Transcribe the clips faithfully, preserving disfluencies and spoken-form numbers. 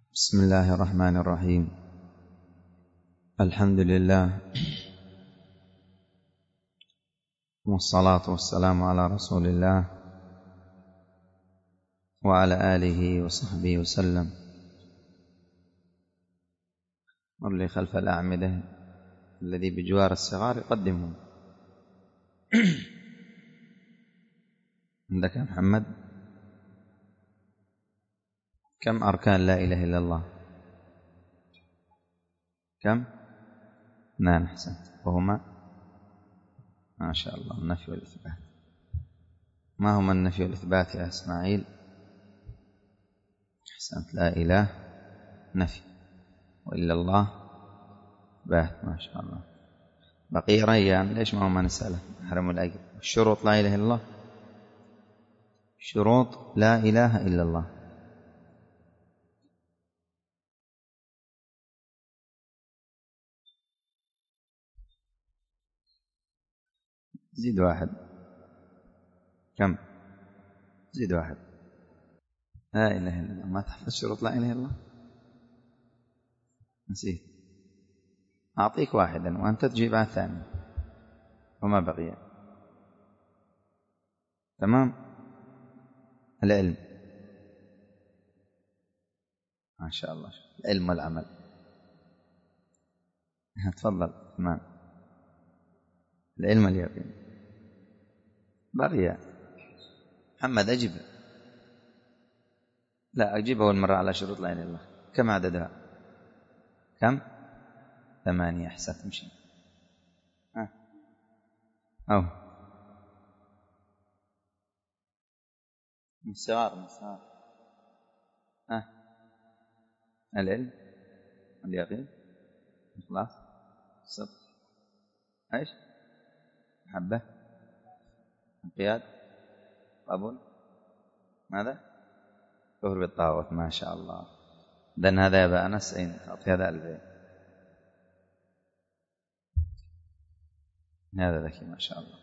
بسم الله الرحمن الرحيم. الحمد لله والصلاة والسلام على رسول الله وعلى آله وصحبه وسلم. مر لي خلف الأعمدة الذي بجوار الصغار يقدمهم. عندك يا محمد؟ كم أركان لا إله إلا الله؟ كم؟ نعم أحسنت. وهما ما شاء الله النفي والإثبات. ما هما النفي والإثبات يا إسماعيل؟ أحسنت. لا إله نفي، وإلا الله إثبات. ما شاء الله. بقي ريان ليش ما هو ما نسأله؟ حرم الأجر. الشروط لا إله إلا الله، شروط لا إله إلا الله. زيد واحد. كم؟ زيد واحد. لا إله إلا الله. ما تحفظ شروط لا إله إلا الله؟ نسيت. أعطيك واحدا وأنت تجيب على الثاني وما بقي. تمام. العلم. ما شاء الله. العلم والعمل. تفضل. تمام. العلم واليقين. بقي محمد أجب. لا أجيب أول مرة على شروط لا إله إلا الله. كم عددها؟ كم؟ ثمانية. أحسنت. مشي. ها. أو من الصغار. من الصغار. ها. العلم واليقين. إخلاص. صدق. إيش؟ محبة. انقياد. قبول. ماذا؟ كفر بالطاغوت. ما شاء الله. إذن هذا يا أبا أنس أين تعطي هذا البيت؟ هذا ذكي ما شاء الله.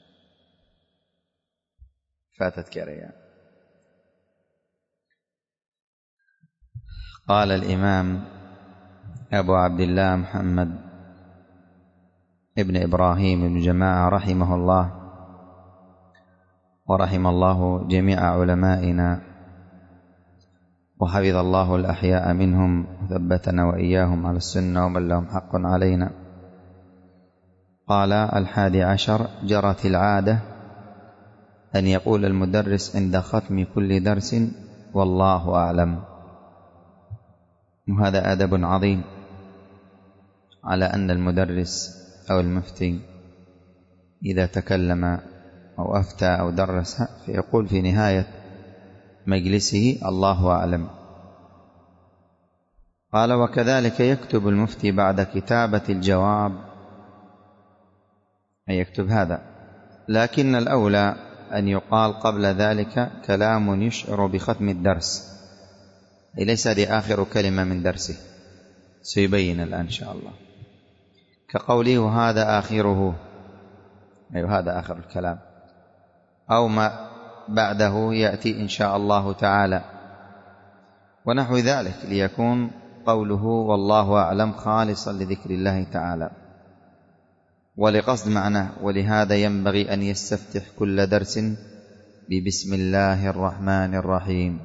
فاتتك يا ريان. قال الإمام أبو عبد الله محمد ابن إبراهيم بن جماعة رحمه الله ورحم الله جميع علمائنا وحفظ الله الأحياء منهم وثبتنا وإياهم على السنة ومن لهم حق علينا. قال الحادي عشر: جرت العادة أن يقول المدرس عند ختم كل درس والله أعلم. وهذا أدب عظيم على أن المدرس أو المفتي إذا تكلم أو أفتى أو درس فيقول في نهاية مجلسه الله أعلم. قال وكذلك يكتب المفتي بعد كتابة الجواب، أي يكتب هذا، لكن الأولى أن يقال قبل ذلك كلام يشعر بختم الدرس، أي ليس هذه آخر كلمة من درسه، سيبين الآن إن شاء الله، كقوله هذا آخره، أي هذا آخر الكلام، أو ما بعده يأتي إن شاء الله تعالى ونحو ذلك، ليكون قوله والله أعلم خالصا لذكر الله تعالى ولقصد معناه. ولهذا ينبغي أن يستفتح كل درس ببسم الله الرحمن الرحيم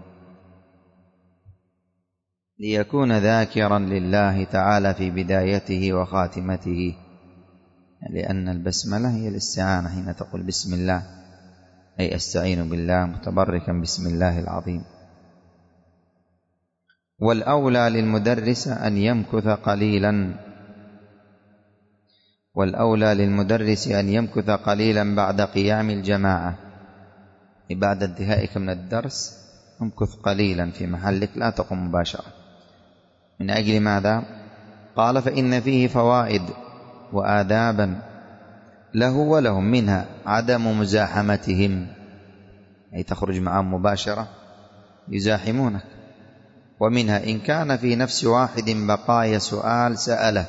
ليكون ذاكرا لله تعالى في بدايته وخاتمته، لأن البسملة هي الاستعانة حين تقول بسم الله، أي أستعين بالله متبركا بسم الله العظيم. والأولى للمدرس أن يمكث قليلا والأولى للمدرس أن يمكث قليلا بعد قيام الجماعة، بعد انتهائك من الدرس امكث قليلا في محلك، لا تقم مباشرة. من أجل ماذا؟ قال فإن فيه فوائد وآدابا له ولهم، منها عدم مزاحمتهم، أي تخرج معهم مباشرة يزاحمونك، ومنها إن كان في نفس واحد بقايا سؤال سأله،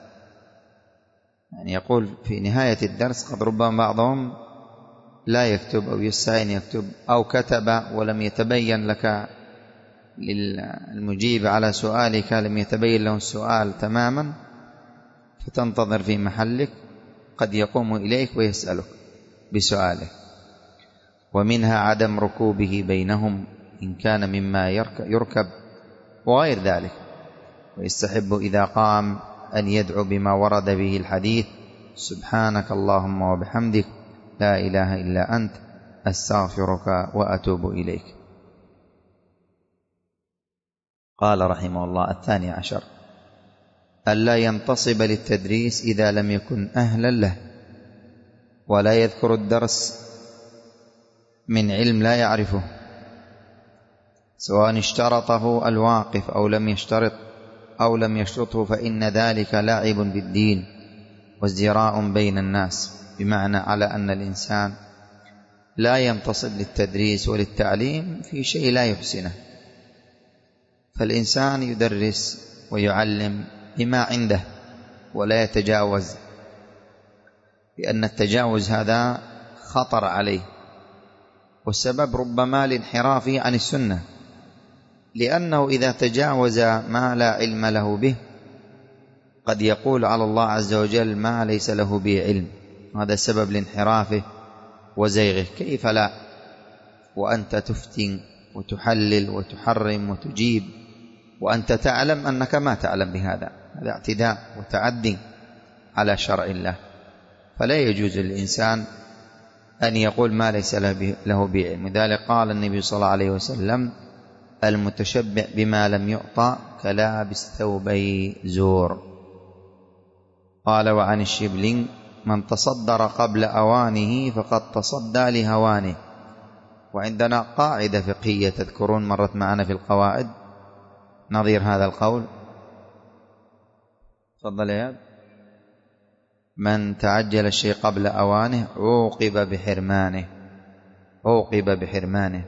يعني يقول في نهاية الدرس قد ربما بعضهم لا يكتب أو يستعين يكتب أو كتب ولم يتبين لك للمجيب على سؤالك لم يتبين له السؤال تماما، فتنتظر في محلك، قد يقوم إليك ويسألك بسؤاله. ومنها عدم ركوبه بينهم إن كان مما يركب وغير ذلك، ويستحب إذا قام أن يدعو بما ورد به الحديث: سبحانك اللهم وبحمدك لا إله إلا أنت أستغفرك وأتوب إليك. قال رحمه الله: الثاني عشر ألا ينتصب للتدريس إذا لم يكن أهلا له، ولا يذكر الدرس من علم لا يعرفه، سواء اشترطه الواقف أو لم يشترط أو لم يشترطه، فإن ذلك لعب بالدين وازدراء بين الناس، بمعنى على أن الإنسان لا ينتصب للتدريس وللتعليم في شيء لا يحسنه، فالإنسان يدرس ويعلم بما عنده ولا يتجاوز، لأن التجاوز هذا خطر عليه، والسبب ربما الانحراف عن السنة، لأنه إذا تجاوز ما لا علم له به قد يقول على الله عز وجل ما ليس له به علم، هذا سبب لانحرافه وزيغه. كيف لا وأنت تفتن وتحلل وتحرم وتجيب وأنت تعلم أنك ما تعلم بهذا؟ هذا اعتداء وتعدي على شرع الله. فلا يجوز للإنسان أن يقول ما ليس له به علم. لذلك قال النبي صلى الله عليه وسلم: المتشبع بما لم يعطى كلابس ثوبي زور. قال: وعن الشبل: من تصدر قبل أوانه فقد تصدى لهوانه. وعندنا قاعدة فقهية تذكرون مرت معنا في القواعد نظير هذا القول. تفضل يا أب. من تعجل الشيء قبل أوانه عوقب بحرمانه، عوقب بحرمانه.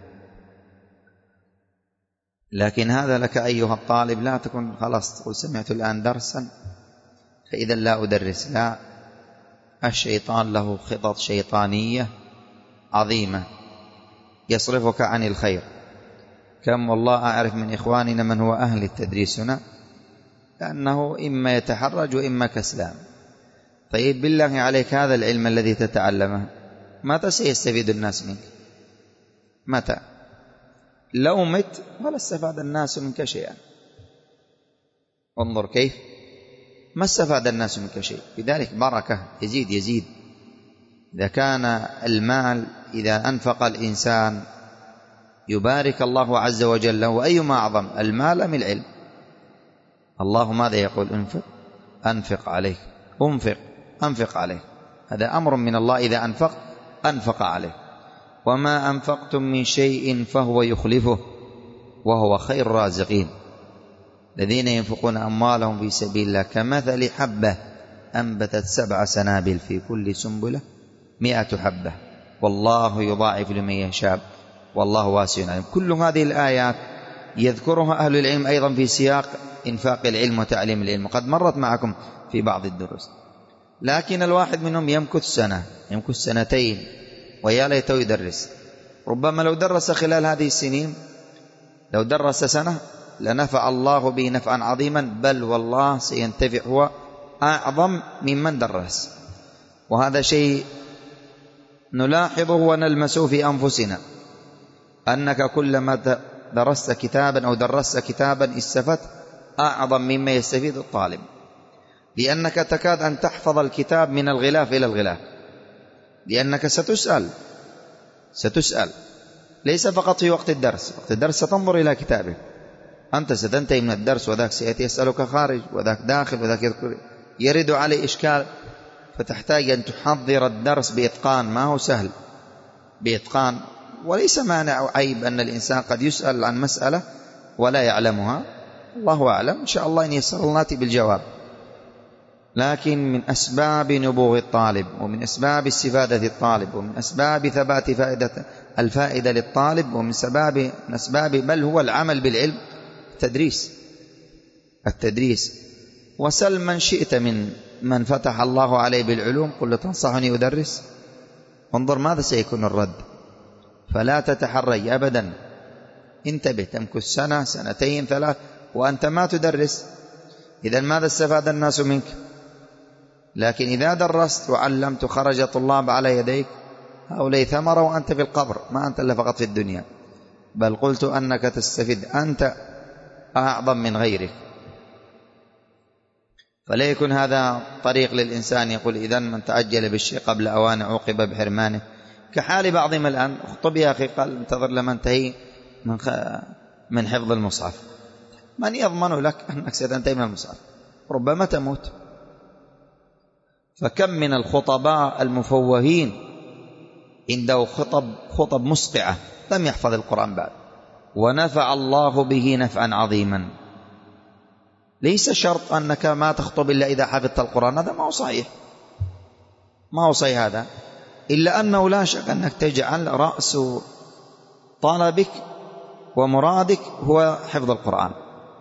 لكن هذا لك أيها الطالب، لا تكن خلاص تقول سمعت الآن درسا فإذا لا أدرس، لا، الشيطان له خطط شيطانية عظيمة يصرفك عن الخير. كم والله أعرف من إخواننا من هو أهل التدريس هنا لأنه إما يتحرج وإما كسلان. طيب بالله عليك هذا العلم الذي تتعلمه متى سيستفيد الناس منك؟ متى؟ لو مت ولا استفاد الناس منك شيئا. انظر كيف ما استفاد الناس منك شيء. لذلك بركة يزيد يزيد. إذا كان المال إذا أنفق الإنسان يبارك الله عز وجل له. أيما أعظم المال أم العلم؟ الله ماذا يقول؟ انفق أنفق عليك، انفق أنفق عليه. هذا أمر من الله، إذا أنفق أنفق عليه. وما أنفقتم من شيء فهو يخلفه وهو خير الرازقين. الذين ينفقون أموالهم في سبيل الله كمثل حبة أنبتت سبع سنابل في كل سنبلة مئة حبة والله يضاعف لمن يشاء والله واسع عليم. كل هذه الآيات يذكرها أهل العلم أيضا في سياق إنفاق العلم وتعليم العلم، قد مرت معكم في بعض الدروس. لكن الواحد منهم يمكث سنة، يمكث سنتين، ويا ليته يدرس. ربما لو درس خلال هذه السنين، لو درس سنة لنفع الله به نفعا عظيما، بل والله سينتفع هو أعظم ممن درس. وهذا شيء نلاحظه ونلمسه في أنفسنا، أنك كلما درست كتابا أو درست كتابا استفدت أعظم مما يستفيد الطالب، لأنك تكاد أن تحفظ الكتاب من الغلاف إلى الغلاف، لأنك ستسأل ستسأل ليس فقط في وقت الدرس. وقت الدرس ستنظر إلى كتابه، أنت ستنتهي من الدرس وذاك سيأتي يسألك خارج وذاك داخل وذاك يرد عليه إشكال، فتحتاج أن تحضر الدرس بإتقان. ما هو سهل بإتقان. وليس مانع عيب أن الإنسان قد يسأل عن مسألة ولا يعلمها، الله أعلم، إن شاء الله إن يسر الله نأتي بالجواب. لكن من أسباب نبوغ الطالب ومن أسباب استفادة الطالب ومن أسباب ثبات فائدة الفائدة للطالب ومن سباب من أسباب بل هو العمل بالعلم التدريس التدريس وسل من شئت من من فتح الله عليه بالعلوم قل له تنصحني أدرس، انظر ماذا سيكون الرد. فلا تتحرج أبدا انتبه، تمكث سنة سنتين ثلاث وأنت ما تدرس، إذن ماذا استفاد الناس منك؟ لكن إذا درست وعلمت خرج طلاب على يديك هؤلاء ثمرة وأنت في القبر، ما أنت إلا فقط في الدنيا، بل قلت أنك تستفيد أنت أعظم من غيرك. فلا يكون هذا طريق للإنسان يقول إذن من تعجل بالشيء قبل أوان عوقب بحرمانه، كحال بعضهم الآن. اخطب يا أخي، قال انتظر لما انتهي من, خ... من حفظ المصحف. من يضمن لك أنك ستنتهي من المصحف؟ ربما تموت. فكم من الخطباء المفوهين عنده خطب خطب مسقعة لم يحفظ القرآن بعد ونفع الله به نفعا عظيما. ليس شرط أنك ما تخطب إلا إذا حفظت القرآن، هذا ما هو صحيح، ما هو صحيح هذا، إلا أنه لا شك أنك تجعل رأس طلبك ومرادك هو حفظ القرآن.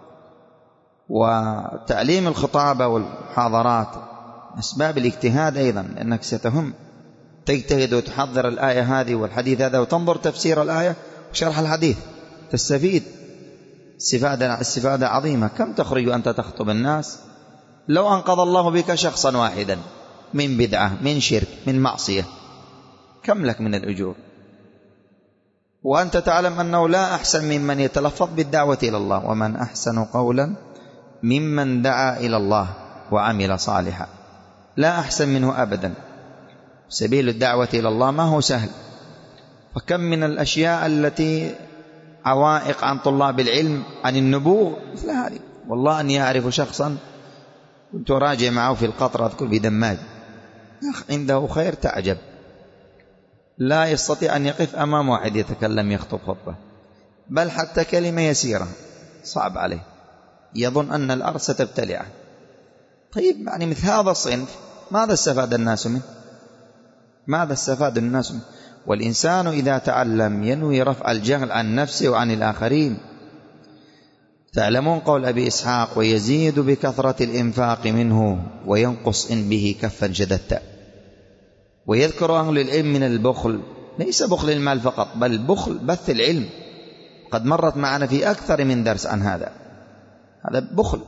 وتعليم الخطابة والمحاضرات أسباب الاجتهاد أيضا، لأنك ستهم تجتهد وتحضر الآية هذه والحديث هذا وتنظر تفسير الآية وشرح الحديث، تستفيد استفادة استفادة عظيمة. كم تخرج أنت تخطب الناس لو أنقذ الله بك شخصا واحدا من بدعة من شرك من معصية، كم لك من الأجور؟ وأنت تعلم أنه لا أحسن ممن يتلفظ بالدعوة إلى الله، ومن أحسن قولا ممن دعا إلى الله وعمل صالحا، لا أحسن منه أبدا. سبيل الدعوة إلى الله ما هو سهل. فكم من الأشياء التي عوائق عن طلاب العلم عن النبوغ مثل هذه. والله أني أعرف شخصا كنت راجع معه في القطر أذكر بدماج، عنده خير تعجب، لا يستطيع أن يقف أمام واحد يتكلم يخطب خطبة، بل حتى كلمة يسيرة صعب عليه، يظن أن الأرض ستبتلعه. طيب يعني مثل هذا الصنف ماذا استفاد الناس منه؟ ماذا استفاد الناس منه؟ والإنسان إذا تعلم ينوي رفع الجهل عن نفسه وعن الآخرين. تعلمون قول أبي إسحاق: ويزيد بكثرة الإنفاق منه وينقص إن به كفا شددت. ويذكر أهل العلم من البخل، ليس بخل المال فقط، بل بخل بث العلم. قد مرت معنا في أكثر من درس عن هذا، هذا بخل.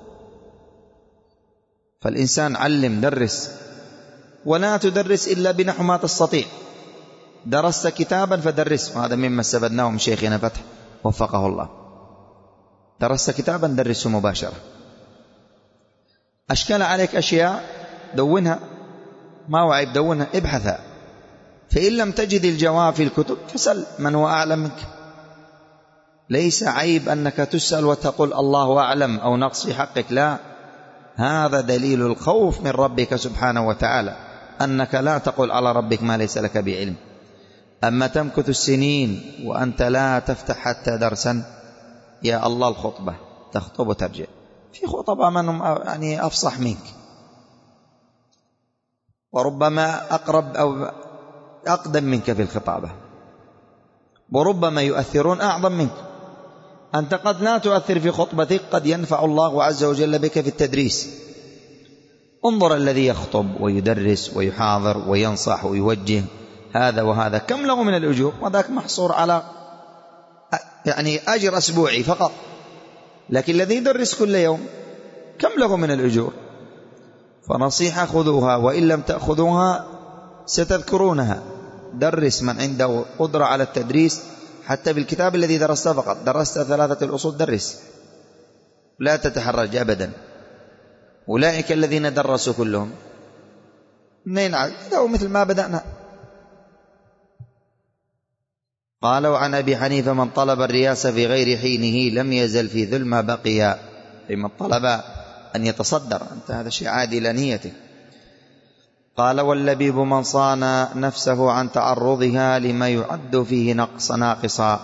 فالإنسان علم، درس، ولا تدرس إلا بنحو ما تستطيع. درست كتابا فدرس، وهذا مما استفدناه من شيخنا فتح وفقه الله. درست كتابا درسه مباشرة. أشكال عليك أشياء دونها، ما هو عيب دونها، ابحثها. فإن لم تجد الجواب في الكتب فسل من هو أعلم منك. ليس عيب أنك تسأل وتقول الله أعلم أو نقص في حقك، لا، هذا دليل الخوف من ربك سبحانه وتعالى، أنك لا تقول على ربك ما ليس لك بعلم. أما تمكث السنين وأنت لا تفتح حتى درسا، يا الله الخطبة تخطب وترجع. في خطبة من يعني أفصح منك وربما أقرب أو أقدم منك في الخطابة، وربما يؤثرون أعظم منك. أنت قد لا تؤثر في خطبتك، قد ينفع الله عز وجل بك في التدريس. انظر الذي يخطب ويدرس ويحاضر وينصح ويوجه هذا وهذا، كم له من الأجور؟ وذاك محصور على يعني أجر أسبوعي فقط. لكن الذي يدرس كل يوم كم له من الأجور؟ فنصيحة خذوها، وإن لم تأخذوها ستذكرونها. درس من عنده قدرة على التدريس، حتى بالكتاب الذي درسته فقط، درست ثلاثة الأصول درس، لا تتحرج أبدا. أولئك الذين درسوا كلهم منين عاد؟ هو مثل ما بدأنا. قالوا عن أبي حنيفة: من طلب الرياسة في غير حينه لم يزل في ذل ما بقي. أي من طلب أن يتصدر، أنت هذا شيء عادي إلى نيته. قال: واللبيب من صان نفسه عن تعرضها لما يعد فيه نقص ناقصا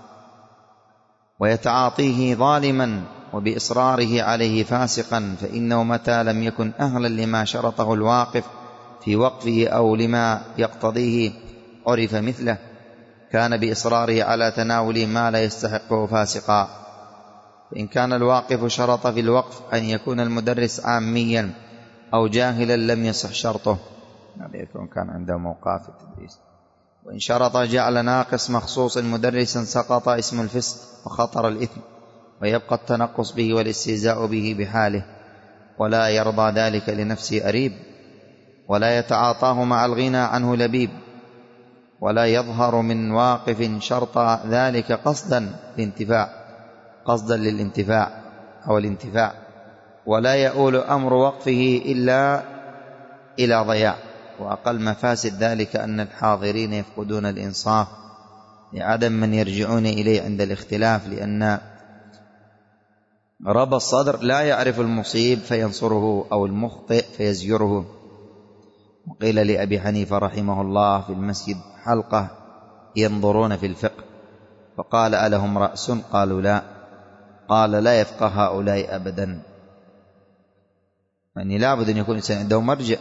ويتعاطيه ظالما وبإصراره عليه فاسقا، فإنه متى لم يكن أهلا لما شرطه الواقف في وقفه أو لما يقتضيه عرف مثله، كان بإصراره على تناول ما لا يستحقه فاسقا. فإن كان الواقف شرط في الوقف أن يكون المدرس عاميا أو جاهلا لم يصح شرطه، يعني يكون كان عنده موقع في التدريس. وإن شرط جعل ناقص مخصوص مدرسا سقط اسم الفسق وخطر الإثم، ويبقى التنقص به والاستهزاء به بحاله، ولا يرضى ذلك لنفسه أريب، ولا يتعاطاه مع الغنى عنه لبيب، ولا يظهر من واقف شرط ذلك قصدا للانتفاع قصدا للانتفاع أو الانتفاع، ولا يؤول أمر وقفه إلا إلى ضياع. وأقل مفاسد ذلك أن الحاضرين يفقدون الإنصاف لعدم من يرجعون إليه عند الاختلاف، لأن رب الصدر لا يعرف المصيب فينصره أو المخطئ فيزجره. وقيل لأبي حنيفة رحمه الله في المسجد حلقة ينظرون في الفقه، فقال ألهم رأس؟ قالوا لا. قال لا يفقه هؤلاء أبدا. يعني لابد أن يكون الإنسان عنده مرجع.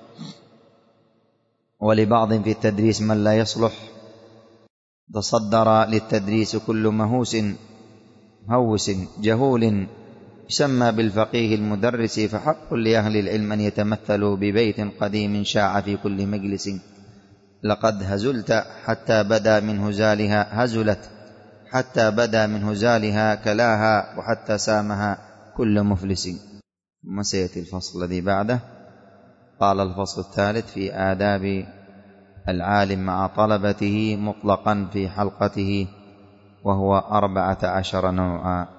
ولبعض في التدريس من لا يصلح، تصدر للتدريس كل مهوس مهوس جهول يسمى بالفقيه المدرس، فحق لأهل العلم أن يتمثلوا ببيت قديم شاع في كل مجلس، لقد هزلت حتى بدا من هزالها هزلت حتى بدا من هزالها كلاها، وحتى سامها كل مفلس. ثم سيأتي الفصل الذي بعده. قال الفصل الثالث في آداب العالم مع طلبته مطلقا في حلقته، وهو أربعة عشر نوعا.